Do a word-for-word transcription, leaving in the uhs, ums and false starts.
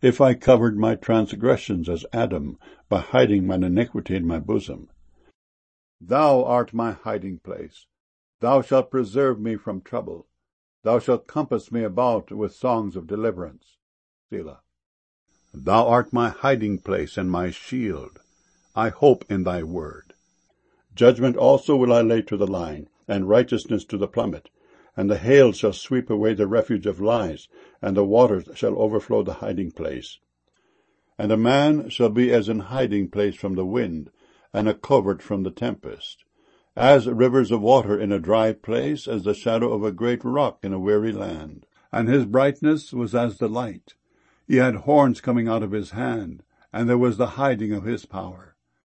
if I covered my transgressions as Adam, by hiding mine iniquity in my bosom. Thou art my hiding place. Thou shalt preserve me from trouble. Thou shalt compass me about with songs of deliverance. Selah. Thou art my hiding place and my shield. I hope in thy word. Judgment also will I lay to the line, and righteousness to the plummet. And the hail shall sweep away the refuge of lies, and the waters shall overflow the hiding place. And a man shall be as an hiding place from the wind, and a covert from the tempest, as rivers of water in a dry place, as the shadow of a great rock in a weary land. And his brightness was as the light. He had horns coming out of his hand, and there was the hiding of his power.